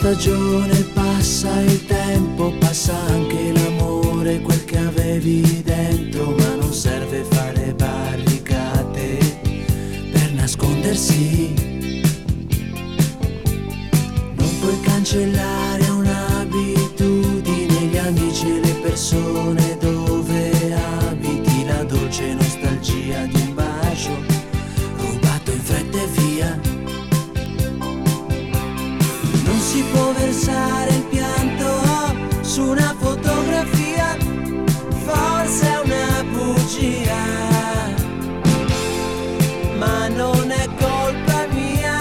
stagione passa, il tempo passa, anche l'amore, quel che avevi dentro, ma non serve fare barricate per nascondersi. Non puoi cancellare un'abitudine, gli amici e le persone dove abiti, la dolce nostalgia di un bacio rubato in fretta e via. Non si può versare il pianto su una fotografia, forse è una bugia, ma non è colpa mia.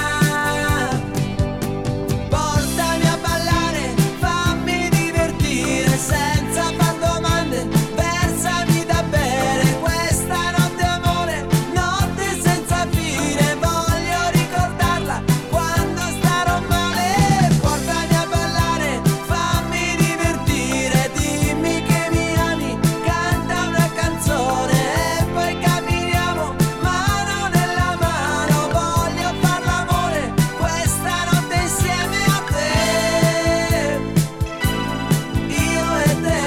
Portami a ballare, fammi divertire senza far domande, versami da bere questa notte amore, notte senza fine, voglio ricordarla quando starò male. Portami a ballare, fammi divertire, dimmi che mi ami, canta una canzone e poi camminiamo mano nella mano, voglio far l'amore questa notte insieme a te, io e te.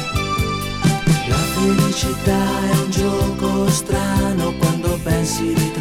La felicità è un gioco strano quando pensi di